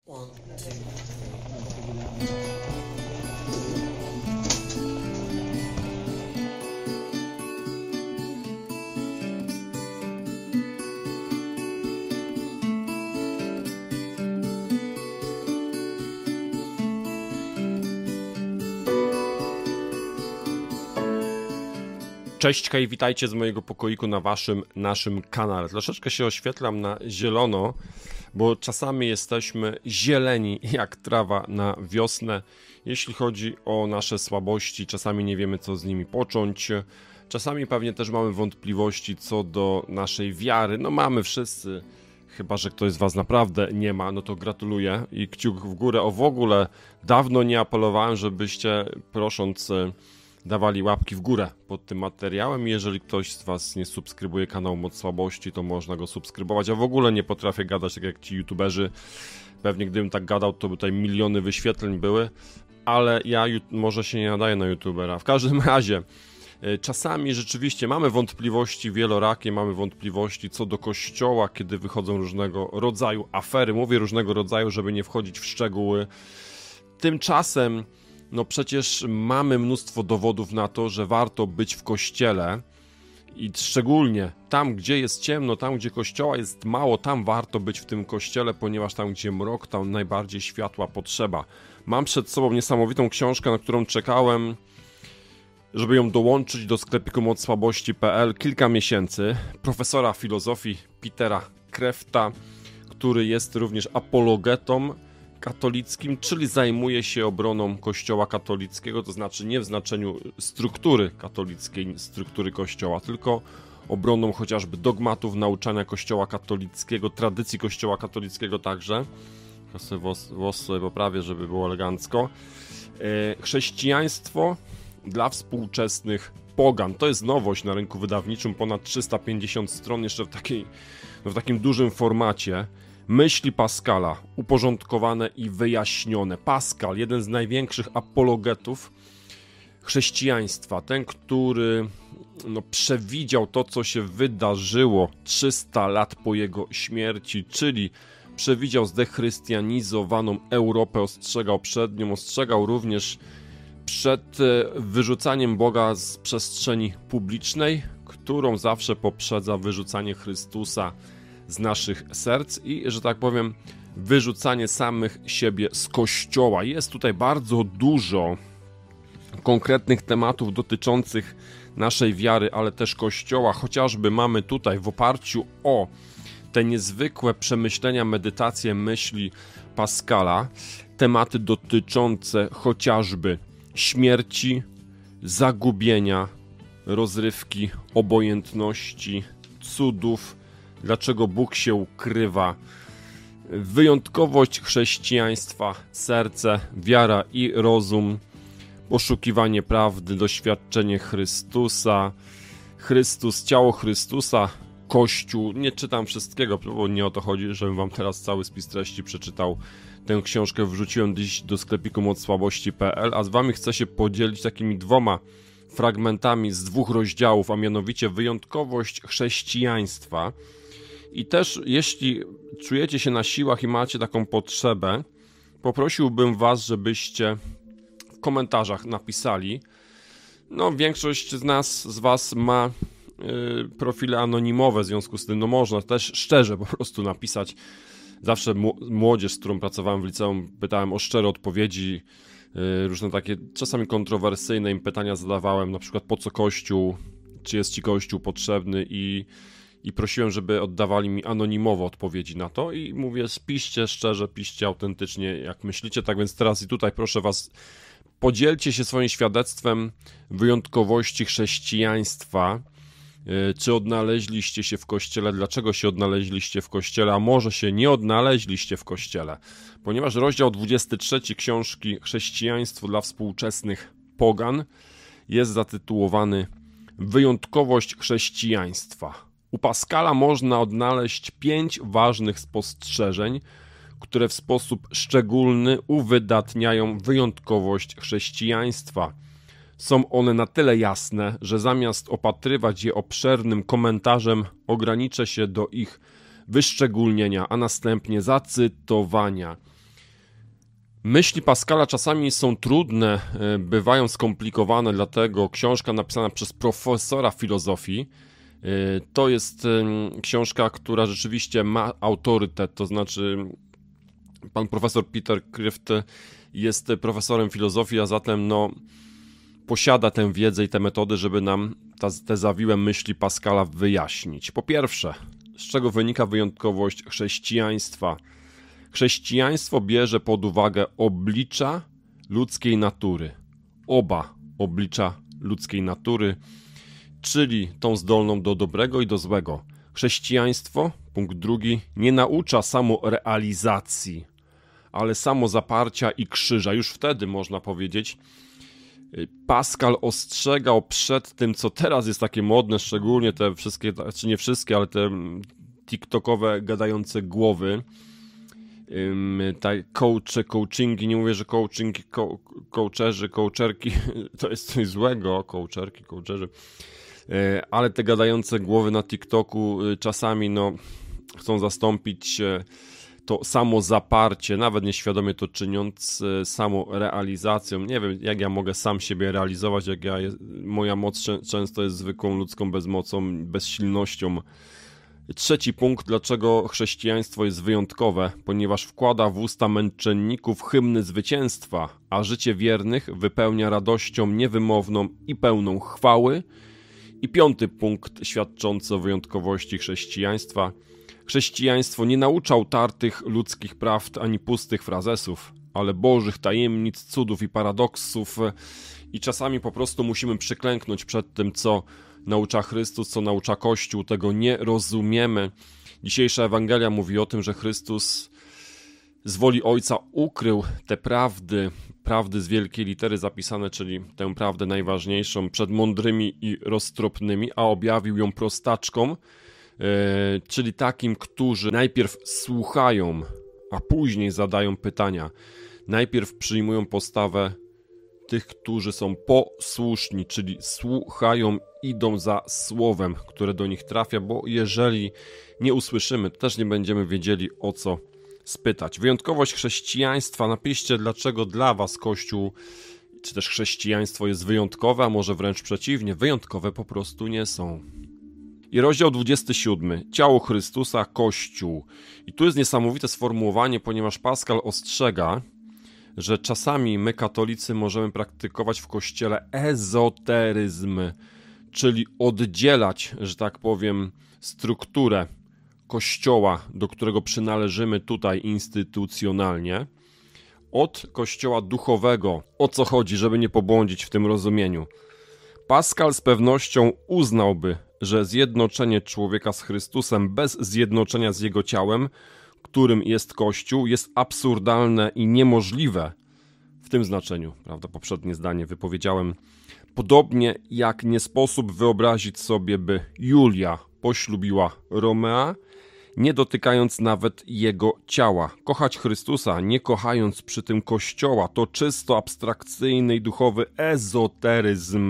One, two, Cześć, hej, witajcie z mojego pokoiku na naszym kanale. Troszeczkę się oświetlam na zielono, bo czasami jesteśmy zieleni jak trawa na wiosnę. Jeśli chodzi o nasze słabości, czasami nie wiemy, co z nimi począć. Czasami pewnie też mamy wątpliwości co do naszej wiary. No mamy wszyscy, chyba że ktoś z was naprawdę nie ma, no to gratuluję i kciuk w górę. W ogóle dawno nie apelowałem, żebyście prosząc dawali łapki w górę pod tym materiałem. Jeżeli ktoś z was nie subskrybuje kanału Moc Słabości, to można go subskrybować. Ja w ogóle nie potrafię gadać tak jak ci youtuberzy. Pewnie gdybym tak gadał, to by tutaj miliony wyświetleń były, ale ja może się nie nadaję na youtubera. W każdym razie czasami rzeczywiście mamy wątpliwości wielorakie, mamy wątpliwości co do kościoła, kiedy wychodzą różnego rodzaju afery. Mówię różnego rodzaju, żeby nie wchodzić w szczegóły. Tymczasem no przecież mamy mnóstwo dowodów na to, że warto być w kościele i szczególnie tam, gdzie jest ciemno, tam, gdzie kościoła jest mało, tam warto być w tym kościele, ponieważ tam, gdzie mrok, tam najbardziej światła potrzeba. Mam przed sobą niesamowitą książkę, na którą czekałem, żeby ją dołączyć do sklepiku mocsłabości.pl kilka miesięcy. Profesora filozofii Petera Crafta, który jest również apologetą katolickim, czyli zajmuje się obroną Kościoła katolickiego, to znaczy nie w znaczeniu struktury katolickiej, struktury Kościoła, tylko obroną chociażby dogmatów nauczania Kościoła katolickiego, tradycji Kościoła katolickiego także. Ja sobie włos sobie poprawię, żeby było elegancko. Chrześcijaństwo dla współczesnych pogan. To jest nowość na rynku wydawniczym, ponad 350 stron, jeszcze w takim dużym formacie. Myśli Pascala, uporządkowane i wyjaśnione. Pascal, jeden z największych apologetów chrześcijaństwa, ten, który przewidział to, co się wydarzyło 300 lat po jego śmierci, czyli przewidział zdechrystianizowaną Europę, ostrzegał przed nią, ostrzegał również przed wyrzucaniem Boga z przestrzeni publicznej, którą zawsze poprzedza wyrzucanie Chrystusa z naszych serc i, że tak powiem, wyrzucanie samych siebie z Kościoła. Jest tutaj bardzo dużo konkretnych tematów dotyczących naszej wiary, ale też Kościoła. Chociażby mamy tutaj w oparciu o te niezwykłe przemyślenia, medytacje, myśli Pascala, tematy dotyczące chociażby śmierci, zagubienia, rozrywki, obojętności, cudów, dlaczego Bóg się ukrywa, wyjątkowość chrześcijaństwa, serce, wiara i rozum, poszukiwanie prawdy, doświadczenie Chrystusa, Chrystus, ciało Chrystusa, Kościół. Nie czytam wszystkiego, bo nie o to chodzi, żebym wam teraz cały spis treści przeczytał. Tę książkę wrzuciłem dziś do sklepiku mocsłabości.pl, a z wami chcę się podzielić takimi dwoma fragmentami z 2 rozdziałów, a mianowicie wyjątkowość chrześcijaństwa. I też jeśli czujecie się na siłach i macie taką potrzebę, poprosiłbym was, żebyście w komentarzach napisali. Większość z was ma profile anonimowe, w związku z tym można też szczerze po prostu napisać. Zawsze młodzież, z którą pracowałem w liceum, pytałem o szczere odpowiedzi, różne takie czasami kontrowersyjne im pytania zadawałem, na przykład po co Kościół, czy jest ci Kościół potrzebny i prosiłem, żeby oddawali mi anonimowo odpowiedzi na to i mówię, piszcie szczerze, piszcie autentycznie jak myślicie, tak więc teraz i tutaj proszę was, podzielcie się swoim świadectwem wyjątkowości chrześcijaństwa. Czy odnaleźliście się w Kościele, dlaczego się odnaleźliście w Kościele, a może się nie odnaleźliście w Kościele, ponieważ rozdział 23 książki Chrześcijaństwo dla współczesnych pogan jest zatytułowany Wyjątkowość chrześcijaństwa. U Pascala można odnaleźć 5 ważnych spostrzeżeń, które w sposób szczególny uwydatniają wyjątkowość chrześcijaństwa. Są one na tyle jasne, że zamiast opatrywać je obszernym komentarzem, ograniczę się do ich wyszczególnienia, a następnie zacytowania. Myśli Pascala czasami są trudne, bywają skomplikowane, dlatego książka napisana przez profesora filozofii to jest książka, która rzeczywiście ma autorytet, to znaczy pan profesor Peter Kreeft jest profesorem filozofii, a zatem posiada tę wiedzę i te metody, żeby nam te zawiłe myśli Pascala wyjaśnić. Po pierwsze, z czego wynika wyjątkowość chrześcijaństwa? Chrześcijaństwo bierze pod uwagę oblicza ludzkiej natury. Oba oblicza ludzkiej natury, czyli tą zdolną do dobrego i do złego. Chrześcijaństwo, punkt drugi, nie naucza samorealizacji, ale samozaparcia i krzyża. Już wtedy można powiedzieć, Pascal ostrzegał przed tym, co teraz jest takie modne, szczególnie te wszystkie, czy nie wszystkie, ale te tiktokowe gadające głowy, coachingi, nie mówię, że coacherki to jest coś złego, coacherzy, ale te gadające głowy na TikToku czasami chcą zastąpić to samozaparcie, nawet nieświadomie to czyniąc, samorealizacją. Nie wiem, jak ja mogę sam siebie realizować, moja moc często jest zwykłą ludzką bezmocą, bezsilnością. Trzeci punkt, dlaczego chrześcijaństwo jest wyjątkowe, ponieważ wkłada w usta męczenników hymny zwycięstwa, a życie wiernych wypełnia radością niewymowną i pełną chwały. I piąty punkt świadczący o wyjątkowości chrześcijaństwa. Chrześcijaństwo nie naucza utartych ludzkich prawd ani pustych frazesów, ale bożych tajemnic, cudów i paradoksów. I czasami po prostu musimy przyklęknąć przed tym, co naucza Chrystus, co naucza Kościół. Tego nie rozumiemy. Dzisiejsza Ewangelia mówi o tym, że Chrystus z woli Ojca ukrył te prawdy z wielkiej litery zapisane, czyli tę prawdę najważniejszą, przed mądrymi i roztropnymi, a objawił ją prostaczkom, czyli takim, którzy najpierw słuchają, a później zadają pytania. Najpierw przyjmują postawę tych, którzy są posłuszni, czyli słuchają, idą za słowem, które do nich trafia, bo jeżeli nie usłyszymy, to też nie będziemy wiedzieli, o co spytać. Wyjątkowość chrześcijaństwa. Napiszcie, dlaczego dla was Kościół, czy też chrześcijaństwo jest wyjątkowe, a może wręcz przeciwnie, wyjątkowe po prostu nie są. I rozdział 27. Ciało Chrystusa, Kościół. I tu jest niesamowite sformułowanie, ponieważ Pascal ostrzega, że czasami my, katolicy, możemy praktykować w Kościele ezoteryzm, czyli oddzielać, że tak powiem, strukturę Kościoła, do którego przynależymy tutaj instytucjonalnie, od Kościoła duchowego. O co chodzi, żeby nie pobłądzić w tym rozumieniu? Pascal z pewnością uznałby, że zjednoczenie człowieka z Chrystusem bez zjednoczenia z jego ciałem, którym jest Kościół, jest absurdalne i niemożliwe. W tym znaczeniu, prawda, poprzednie zdanie wypowiedziałem. Podobnie jak nie sposób wyobrazić sobie, by Julia poślubiła Romea, nie dotykając nawet jego ciała. Kochać Chrystusa, nie kochając przy tym Kościoła, to czysto abstrakcyjny i duchowy ezoteryzm.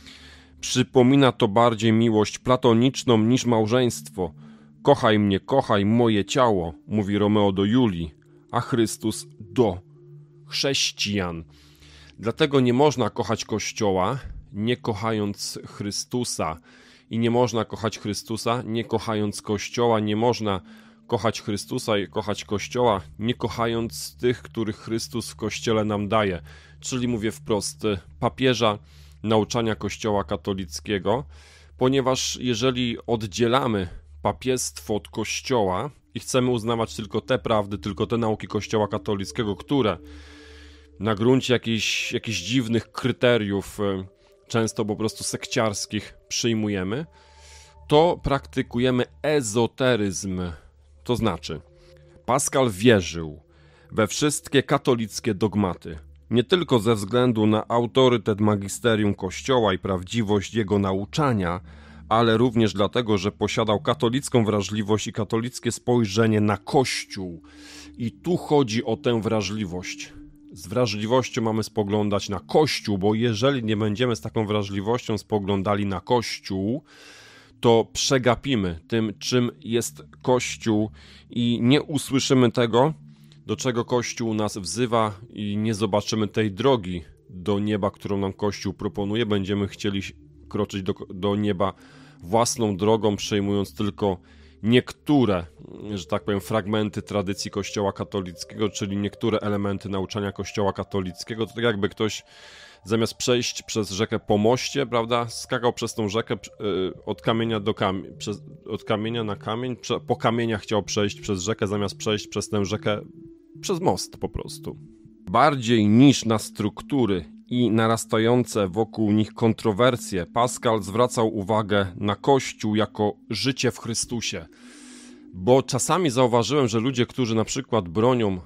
Przypomina to bardziej miłość platoniczną niż małżeństwo. Kochaj mnie, kochaj moje ciało, mówi Romeo do Julii, a Chrystus do chrześcijan. Dlatego nie można kochać Kościoła, nie kochając Chrystusa. I nie można kochać Chrystusa, nie kochając Kościoła. Nie można kochać Chrystusa i kochać Kościoła, nie kochając tych, których Chrystus w Kościele nam daje. Czyli mówię wprost, papieża, nauczania Kościoła katolickiego, ponieważ jeżeli oddzielamy papiestwo od Kościoła i chcemy uznawać tylko te prawdy, tylko te nauki Kościoła katolickiego, które na gruncie jakichś dziwnych kryteriów, często po prostu sekciarskich, przyjmujemy, to praktykujemy ezoteryzm. To znaczy, Pascal wierzył we wszystkie katolickie dogmaty, nie tylko ze względu na autorytet magisterium Kościoła i prawdziwość jego nauczania, ale również dlatego, że posiadał katolicką wrażliwość i katolickie spojrzenie na Kościół. I tu chodzi o tę wrażliwość. Z wrażliwością mamy spoglądać na Kościół, bo jeżeli nie będziemy z taką wrażliwością spoglądali na Kościół, to przegapimy tym, czym jest Kościół i nie usłyszymy tego, do czego Kościół nas wzywa i nie zobaczymy tej drogi do nieba, którą nam Kościół proponuje, będziemy chcieli kroczyć do nieba własną drogą, przejmując tylko niektóre, że tak powiem, fragmenty tradycji Kościoła katolickiego, czyli niektóre elementy nauczania Kościoła katolickiego. To tak jakby ktoś zamiast przejść przez rzekę po moście, prawda, skakał przez tą rzekę od kamienia od kamienia na kamień, po kamieniach chciał przejść przez rzekę, zamiast przejść przez tę rzekę przez most po prostu. Bardziej niż na struktury i narastające wokół nich kontrowersje, Pascal zwracał uwagę na Kościół jako życie w Chrystusie. Bo czasami zauważyłem, że ludzie, którzy na przykład bronią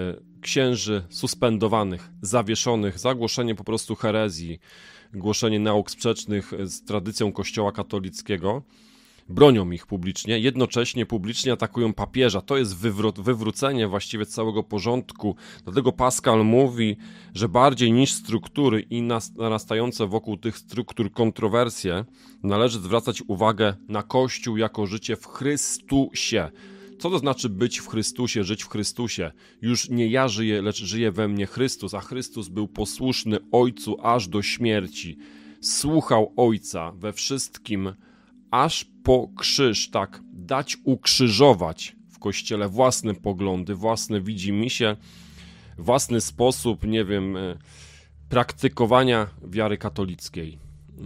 księży suspendowanych, zawieszonych za głoszenie po prostu herezji, głoszenie nauk sprzecznych z tradycją Kościoła katolickiego, bronią ich publicznie, jednocześnie publicznie atakują papieża. To jest wywrócenie właściwie całego porządku. Dlatego Pascal mówi, że bardziej niż struktury i narastające wokół tych struktur kontrowersje, należy zwracać uwagę na Kościół jako życie w Chrystusie. Co to znaczy być w Chrystusie, żyć w Chrystusie? Już nie ja żyję, lecz żyje we mnie Chrystus, a Chrystus był posłuszny Ojcu aż do śmierci. Słuchał Ojca we wszystkim, aż po krzyż, tak, dać ukrzyżować w Kościele własne poglądy, własne widzimisię, własny sposób, nie wiem, praktykowania wiary katolickiej.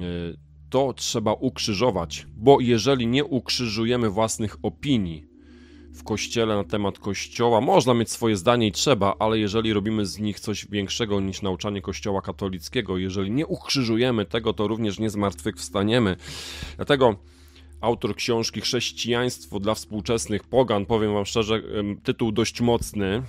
To trzeba ukrzyżować, bo jeżeli nie ukrzyżujemy własnych opinii w Kościele na temat Kościoła, można mieć swoje zdanie i trzeba, ale jeżeli robimy z nich coś większego niż nauczanie Kościoła katolickiego, jeżeli nie ukrzyżujemy tego, to również nie zmartwychwstaniemy. Dlatego autor książki Chrześcijaństwo dla współczesnych pogan, powiem wam szczerze, tytuł dość mocny,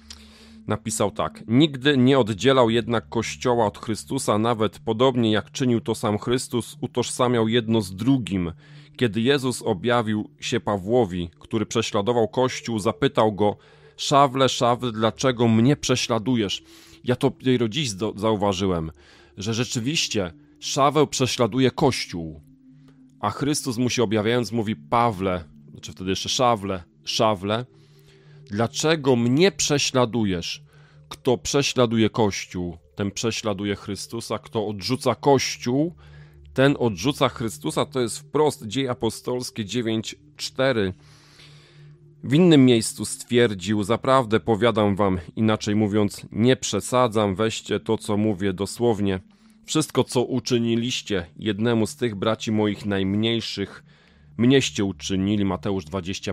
napisał tak: nigdy nie oddzielał jednak Kościoła od Chrystusa, nawet podobnie jak czynił to sam Chrystus, utożsamiał jedno z drugim. Kiedy Jezus objawił się Pawłowi, który prześladował Kościół, zapytał go: Szawle, Szawle, dlaczego mnie prześladujesz? Ja to dopiero dziś zauważyłem, że rzeczywiście Szaweł prześladuje Kościół, a Chrystus mu się objawiając mówi: Pawle, znaczy wtedy jeszcze Szawle, Szawle, dlaczego mnie prześladujesz? Kto prześladuje Kościół, ten prześladuje Chrystusa. Kto odrzuca Kościół, ten odrzuca Chrystusa. To jest wprost Dzieje Apostolskie 9:4. W innym miejscu stwierdził: zaprawdę powiadam wam, inaczej mówiąc, nie przesadzam, weźcie to, co mówię dosłownie. Wszystko, co uczyniliście jednemu z tych braci moich najmniejszych, mnieście uczynili. Mateusz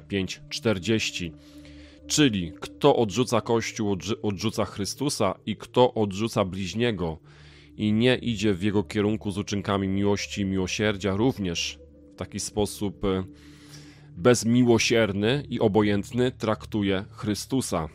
25:40. Czyli kto odrzuca Kościół, odrzuca Chrystusa, i kto odrzuca bliźniego i nie idzie w jego kierunku z uczynkami miłości i miłosierdzia, również w taki sposób bezmiłosierny i obojętny traktuje Chrystusa.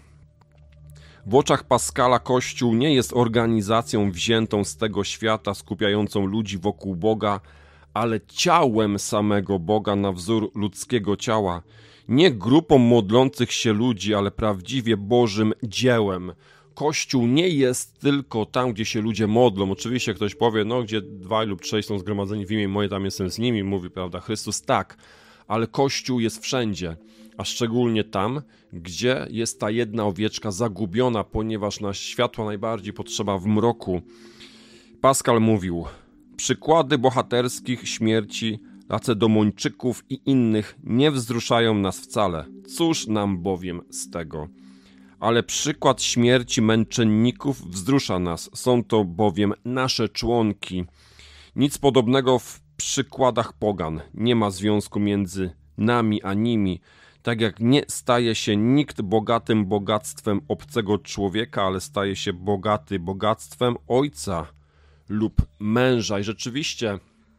W oczach Pascala Kościół nie jest organizacją wziętą z tego świata, skupiającą ludzi wokół Boga, ale ciałem samego Boga na wzór ludzkiego ciała. Nie grupą modlących się ludzi, ale prawdziwie Bożym dziełem. Kościół nie jest tylko tam, gdzie się ludzie modlą. Oczywiście ktoś powie, no gdzie 2 lub 3 są zgromadzeni w imię moje, tam jestem z nimi, mówi, prawda, Chrystus, tak, ale Kościół jest wszędzie, a szczególnie tam, gdzie jest ta jedna owieczka zagubiona, ponieważ na światła najbardziej potrzeba w mroku. Pascal mówił: przykłady bohaterskich śmierci Lacedomończyków i innych nie wzruszają nas wcale. Cóż nam bowiem z tego? Ale przykład śmierci męczenników wzrusza nas. Są to bowiem nasze członki. Nic podobnego w przykładach pogan. Nie ma związku między nami a nimi. Tak jak nie staje się nikt bogatym bogactwem obcego człowieka, ale staje się bogaty bogactwem ojca lub męża. I rzeczywiście,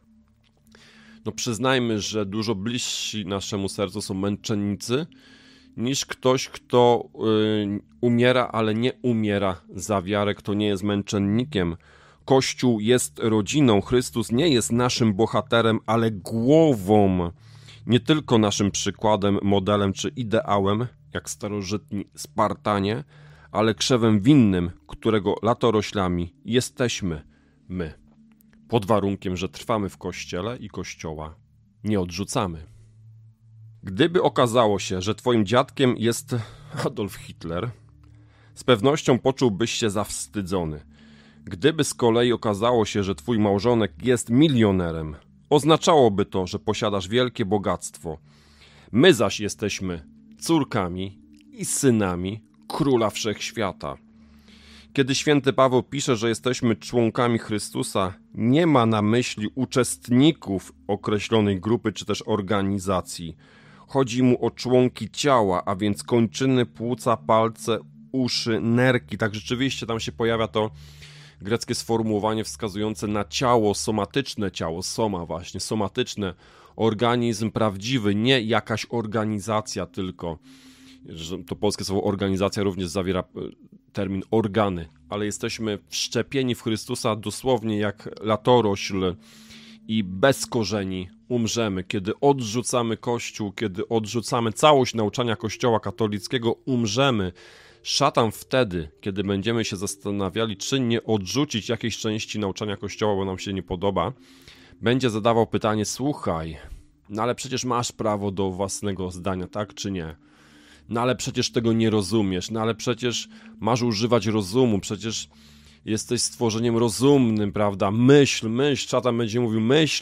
no przyznajmy, że dużo bliżsi naszemu sercu są męczennicy niż ktoś, kto umiera, ale nie umiera za wiarę, kto nie jest męczennikiem. Kościół jest rodziną. Chrystus nie jest naszym bohaterem, ale głową. Nie tylko naszym przykładem, modelem czy ideałem, jak starożytni Spartanie, ale krzewem winnym, którego latoroślami jesteśmy my. Pod warunkiem, że trwamy w Kościele i Kościoła nie odrzucamy. Gdyby okazało się, że twoim dziadkiem jest Adolf Hitler, z pewnością poczułbyś się zawstydzony. Gdyby z kolei okazało się, że twój małżonek jest milionerem, oznaczałoby to, że posiadasz wielkie bogactwo. My zaś jesteśmy córkami i synami Króla Wszechświata. Kiedy święty Paweł pisze, że jesteśmy członkami Chrystusa, nie ma na myśli uczestników określonej grupy czy też organizacji. Chodzi mu o członki ciała, a więc kończyny, płuca, palce, uszy, nerki. Tak rzeczywiście tam się pojawia to greckie sformułowanie wskazujące na ciało, somatyczne ciało, soma właśnie, somatyczne, organizm prawdziwy, nie jakaś organizacja tylko. To polskie słowo organizacja również zawiera termin organy, ale jesteśmy wszczepieni w Chrystusa dosłownie jak latorośl i bez korzeni umrzemy. Kiedy odrzucamy Kościół, kiedy odrzucamy całość nauczania Kościoła katolickiego, umrzemy. Szatan wtedy, kiedy będziemy się zastanawiali, czy nie odrzucić jakiejś części nauczania Kościoła, bo nam się nie podoba, będzie zadawał pytanie: słuchaj, no ale przecież masz prawo do własnego zdania, tak czy nie? No ale przecież tego nie rozumiesz, no ale przecież masz używać rozumu, przecież jesteś stworzeniem rozumnym, prawda? Myśl, szatan będzie mówił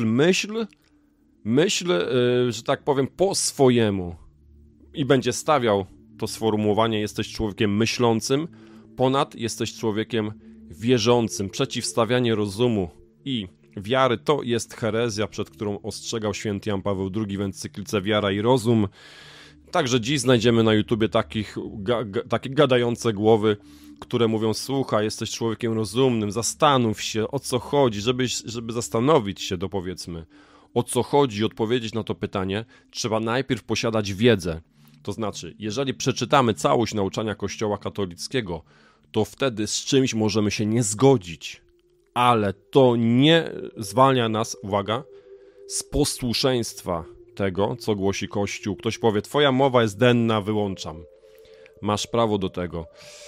myśl, że tak powiem, po swojemu. I będzie stawiał to sformułowanie: jesteś człowiekiem myślącym, ponad jesteś człowiekiem wierzącym. Przeciwstawianie rozumu i wiary to jest herezja, przed którą ostrzegał święty Jan Paweł II w encyklice Wiara i Rozum. Także dziś znajdziemy na YouTubie takie gadające głowy, które mówią: słuchaj, jesteś człowiekiem rozumnym, zastanów się, o co chodzi, żeby zastanowić się, powiedzmy, o co chodzi, odpowiedzieć na to pytanie, trzeba najpierw posiadać wiedzę. To znaczy, jeżeli przeczytamy całość nauczania Kościoła katolickiego, to wtedy z czymś możemy się nie zgodzić, ale to nie zwalnia nas, uwaga, z posłuszeństwa tego, co głosi Kościół. Ktoś powie: twoja mowa jest denna, wyłączam. Masz prawo do tego.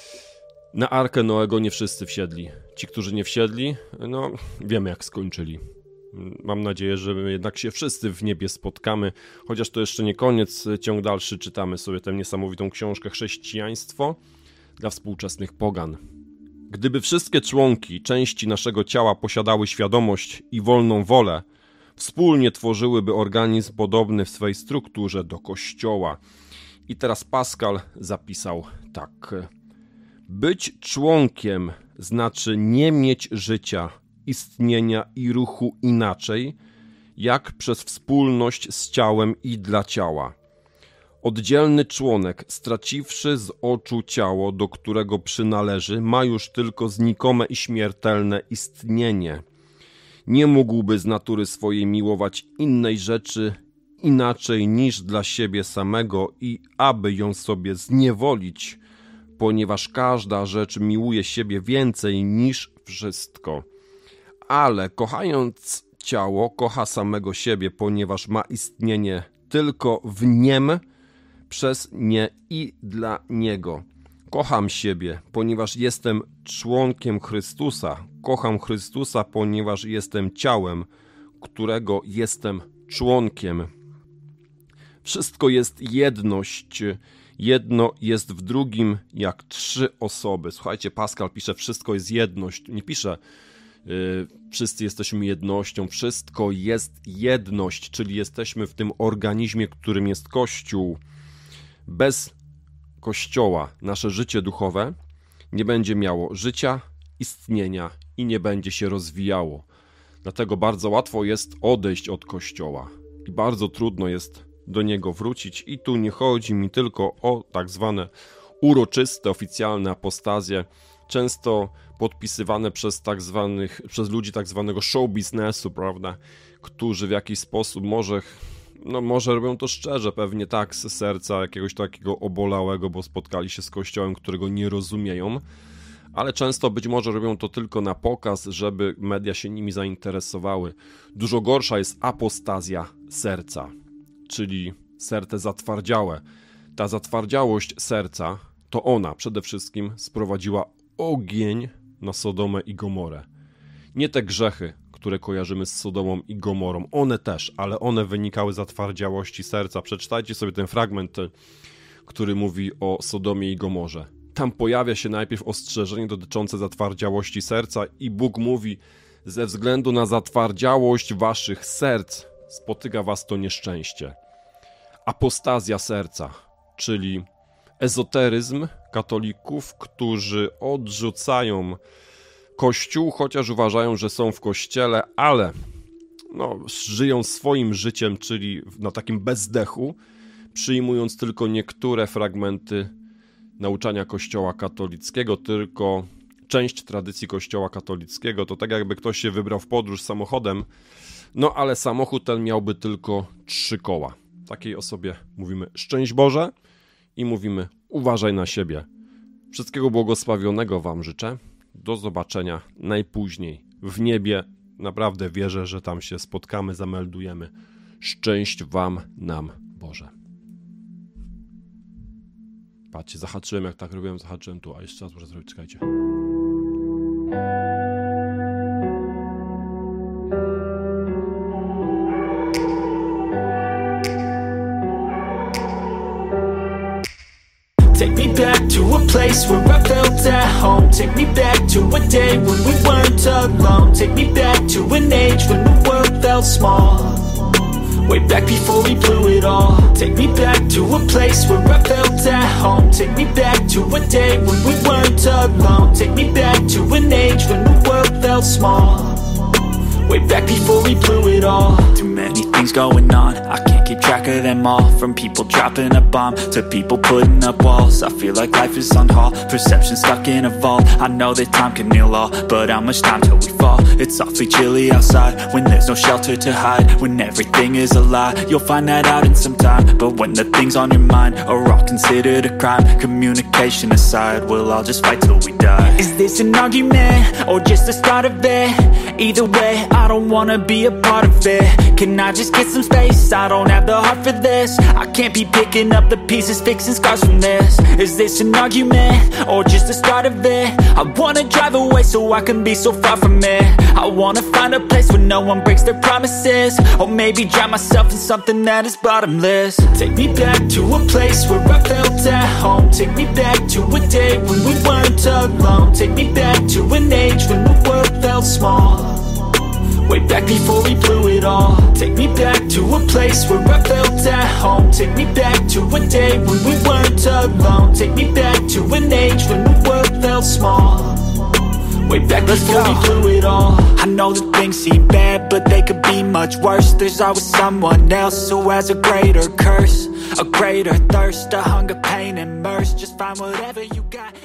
Na Arkę Noego nie wszyscy wsiedli. Ci, którzy nie wsiedli, no wiemy jak skończyli. Mam nadzieję, że my jednak się wszyscy w niebie spotkamy, chociaż to jeszcze nie koniec, ciąg dalszy. Czytamy sobie tę niesamowitą książkę Chrześcijaństwo dla współczesnych pogan. Gdyby wszystkie członki, części naszego ciała posiadały świadomość i wolną wolę, wspólnie tworzyłyby organizm podobny w swej strukturze do Kościoła. I teraz Pascal zapisał tak: być członkiem znaczy nie mieć życia, istnienia i ruchu inaczej, jak przez wspólność z ciałem i dla ciała. Oddzielny członek, straciwszy z oczu ciało, do którego przynależy, ma już tylko znikome i śmiertelne istnienie. Nie mógłby z natury swojej miłować innej rzeczy inaczej niż dla siebie samego i aby ją sobie zniewolić, ponieważ każda rzecz miłuje siebie więcej niż wszystko. Ale kochając ciało, kocha samego siebie, ponieważ ma istnienie tylko w niem, przez nie i dla niego. Kocham siebie, ponieważ jestem członkiem Chrystusa. Kocham Chrystusa, ponieważ jestem ciałem, którego jestem członkiem. Wszystko jest jedność. Jedno jest w drugim jak trzy osoby. Słuchajcie, Pascal pisze: wszystko jest jedność. Nie pisze wszyscy jesteśmy jednością. Wszystko jest jedność, czyli jesteśmy w tym organizmie, którym jest Kościół. Bez Kościoła nasze życie duchowe nie będzie miało życia, istnienia i nie będzie się rozwijało. Dlatego bardzo łatwo jest odejść od Kościoła i bardzo trudno jest do niego wrócić. I tu nie chodzi mi tylko o tak zwane uroczyste, oficjalne apostazje, często podpisywane przez ludzi tak zwanego show biznesu, prawda, którzy w jakiś sposób może robią to szczerze, pewnie tak, z serca jakiegoś takiego obolałego, bo spotkali się z Kościołem, którego nie rozumieją, ale często być może robią to tylko na pokaz, żeby media się nimi zainteresowały. Dużo gorsza jest apostazja serca, czyli serce zatwardziałe. Ta zatwardziałość serca, to ona przede wszystkim sprowadziła ogień na Sodomę i Gomorę. Nie te grzechy, które kojarzymy z Sodomą i Gomorą, one też, ale one wynikały z zatwardziałości serca. Przeczytajcie sobie ten fragment, który mówi o Sodomie i Gomorze. tam pojawia się najpierw ostrzeżenie dotyczące zatwardziałości serca i Bóg mówi: ze względu na zatwardziałość waszych serc spotyka was to nieszczęście. Apostazja serca, czyli ezoteryzm katolików, którzy odrzucają Kościół, chociaż uważają, że są w Kościele, ale żyją swoim życiem, czyli na takim bezdechu, przyjmując tylko niektóre fragmenty nauczania Kościoła katolickiego, tylko część tradycji Kościoła katolickiego. To tak jakby ktoś się wybrał w podróż samochodem, ale samochód ten miałby tylko 3 koła. Takiej osobie mówimy szczęść Boże i mówimy uważaj na siebie. Wszystkiego błogosławionego wam życzę. Do zobaczenia najpóźniej w niebie. Naprawdę wierzę, że tam się spotkamy, zameldujemy. Szczęść wam, nam, Boże. Patrzcie, zahaczyłem, jak tak robiłem, zahaczyłem tu, a jeszcze raz muszę zrobić, czekajcie. Take me back to a place where I felt at home. Take me back to a day when we weren't alone. Take me back to an age when the world felt small. Way back before we blew it all. Take me back to a place where I felt at home. Take me back to a day when we weren't alone. Take me back to an age when the world felt small. Way back before we blew it all. Too many things going on, I can't keep track of them all. From people dropping a bomb to people putting up walls. I feel like life is on hold, perception stuck in a vault. I know that time can heal all, but how much time till we fall? It's awfully chilly outside, when there's no shelter to hide. When everything is a lie, you'll find that out in some time. But when the things on your mind are all considered a crime, communication aside, we'll all just fight till we die. Is this an argument, or just the start of it? Either way, I don't wanna be a part of it. Can I just get some space? I don't have the heart for this. I can't be picking up the pieces, fixing scars from this. Is this an argument, or just the start of it? I wanna drive away so I can be so far from it. I wanna find a place where no one breaks their promises. Or maybe drown myself in something that is bottomless. Take me back to a place where I felt at home. Take me back to a day when we weren't alone. Take me back to an age when the world felt small. Way back before we blew it all. Take me back to a place where I felt at home. Take me back to a day when we weren't alone. Take me back to an age when the world felt small. Way back before we blew it all. I know that things seem bad, but they could be much worse. There's always someone else who has a greater curse, a greater thirst, a hunger, pain, and mercy. Just find whatever you got.